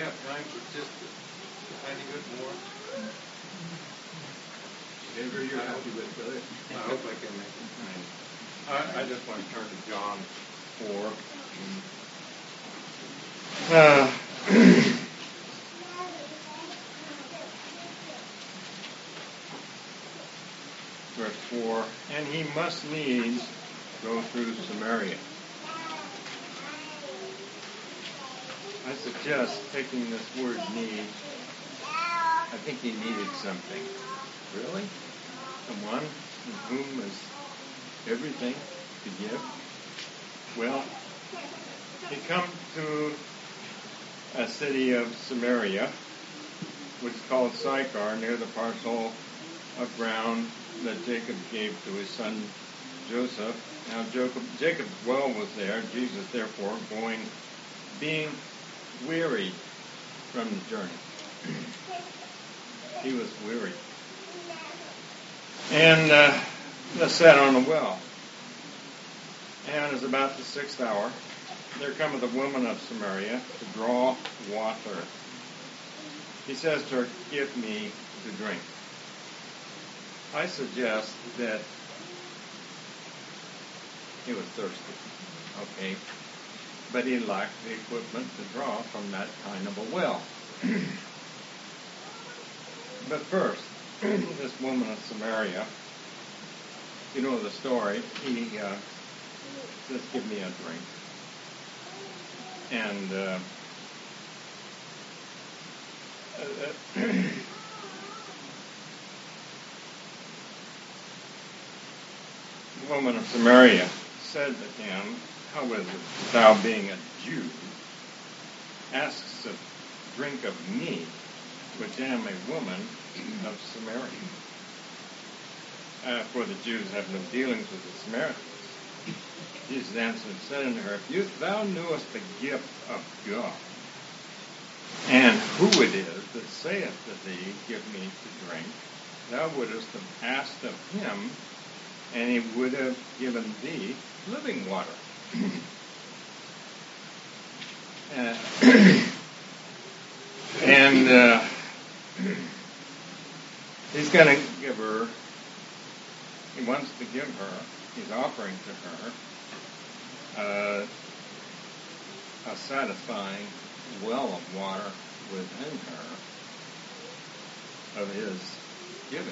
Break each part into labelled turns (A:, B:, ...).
A: have time for just a tiny bit more?
B: Whatever you're happy with, brother.
A: I hope I can make it time. I just want to turn to John 4. Verse 4, and he must needs go through Samaria. I suggest taking this word need. I think he needed something.
B: Really?
A: Someone in whom is everything to give. Well, he come to a city of Samaria, which is called Sychar, near the parcel of ground that Jacob gave to his son Joseph. Now Jacob's well was there. Jesus, therefore, being weary from the journey. He was weary. And sat on a well. And it was about the 6th hour. There cometh a woman of Samaria to draw water. He says to her, give me to drink. I suggest that he was thirsty. Okay. But he lacked the equipment to draw from that kind of a well. But first, this woman of Samaria, you know the story, he says, give me a drink. And the woman of Samaria said to him, how is it thou being a Jew asks a drink of me, which am a woman of Samaria? For the Jews have no dealings with the Samaritans. Jesus answered and said unto her, if thou knewest the gift of God, and who it is that saith to thee, give me to drink, thou wouldest have asked of him, and he would have given thee living water. And he's going to give her, he wants to give her, he's offering to her a satisfying well of water within her of his giving.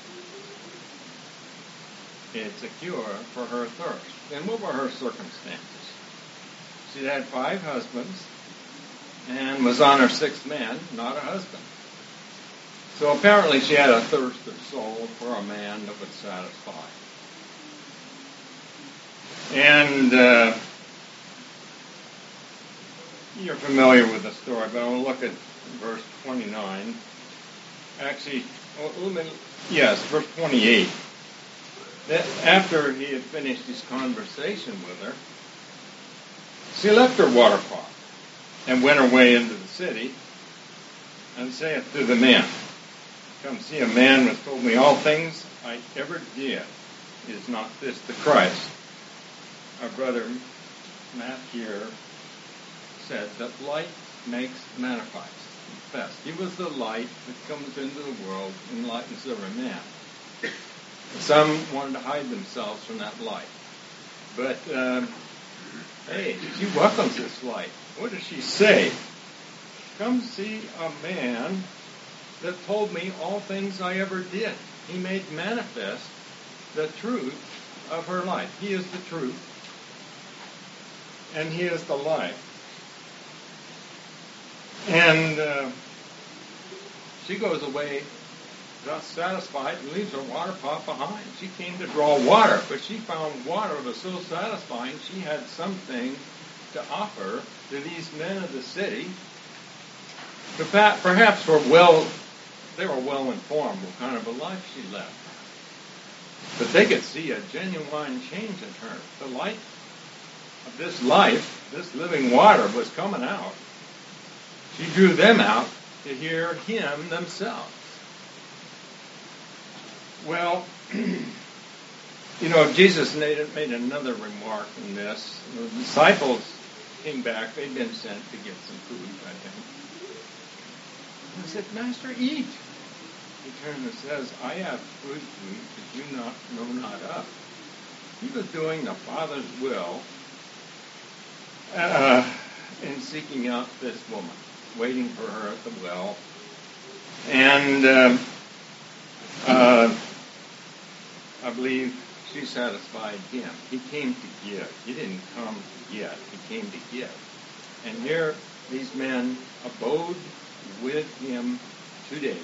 A: It's a cure for her thirst. And what were her circumstances? She had 5 husbands and was on her 6th man, not a husband. So apparently she had a thirst of soul for a man that would satisfy. And you're familiar with the story, but I want to look at verse 29. Actually, verse 28. That after he had finished his conversation with her, she left her water pot and went her way into the city and saith to the men, come see a man which told me all things I ever did. Is not this the Christ? Our brother Matt here said that light makes manifest. He was the light that comes into the world and enlightens every man. Some wanted to hide themselves from that light. But, hey, she welcomes this light. What does she say? Come see a man that told me all things I ever did. He made manifest the truth of her life. He is the truth, and he is the life. And she goes away thus satisfied and leaves her water pot behind. She came to draw water, but she found water that was so satisfying she had something to offer to these men of the city. Perhaps they were well informed what kind of a life she led. But they could see a genuine change in her. The light of this life, this living water, was coming out. She drew them out to hear him themselves. Well, Jesus made another remark in this. The disciples came back. They'd been sent to get some food, I think. I said, Master, eat. He turned and says, I have food to eat that you know not of. He was doing the Father's will in seeking out this woman, waiting for her at the well. And I believe she satisfied him. He came to give. He didn't come to get. He came to give. And here these men abode with him 2 days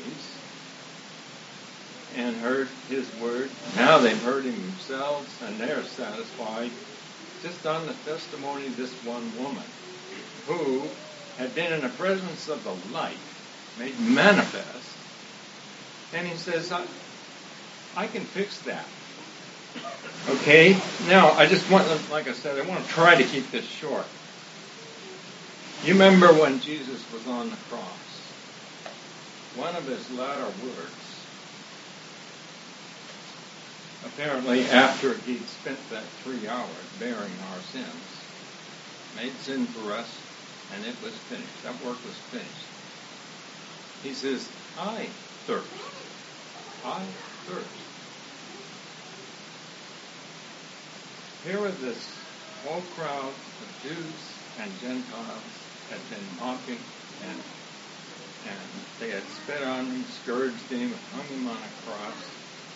A: and heard his word. Now they've heard him themselves, and they're satisfied just on the testimony of this one woman who had been in the presence of the light, made manifest. And he says, I can fix that. Okay? Now, I just want, like I said, I want to try to keep this short. You remember when Jesus was on the cross, one of his latter words, apparently after he'd spent that 3 hours bearing our sins, made sin for us, and it was finished. That work was finished. He says, I thirst. I thirst. Here was this whole crowd of Jews and Gentiles had been mocking, and they had spit on him, scourged him, hung him on a cross.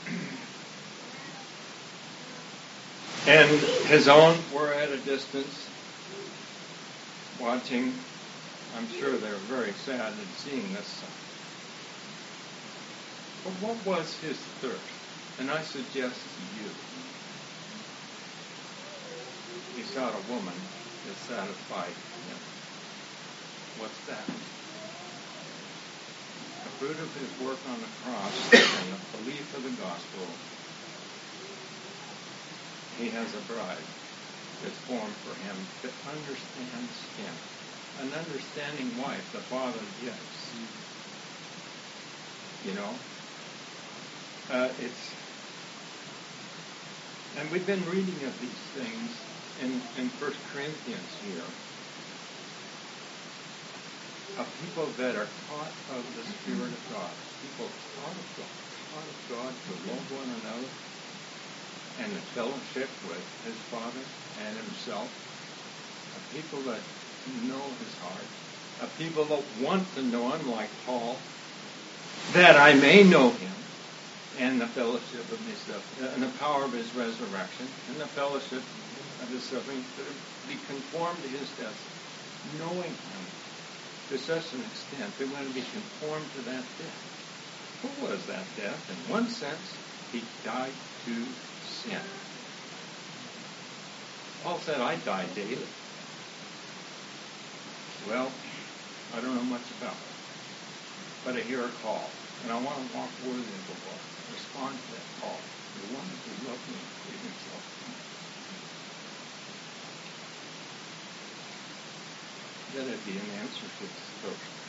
A: And his own were at a distance, watching. I'm sure they were very sad at seeing this sight. But what was his thirst? And I suggest to you, he sought a woman that satisfied him. What's that? The fruit of his work on the cross and the belief of the gospel. He has a bride that's formed for him that understands him. An understanding wife the Father gives. You know? And we've been reading of these things in 1 Corinthians here. Of people that are taught of the Spirit of God. People taught of God to love one another and the fellowship with his Father and himself. Of people that know his heart. Of people that want to know him, like Paul, that I may know him and the fellowship of his suffering, and the power of his resurrection, and the fellowship of his suffering, to be conformed to his death, knowing him to such an extent they want to be conformed to that death. What was that death? In one sense, he died to sin. Paul said, I die daily. Well, I don't know much about it, but I hear a call, and I want to walk worthy of the Lord. Respond to that call. The one who loved me gave himself to me. Let it be an answer to this thirst.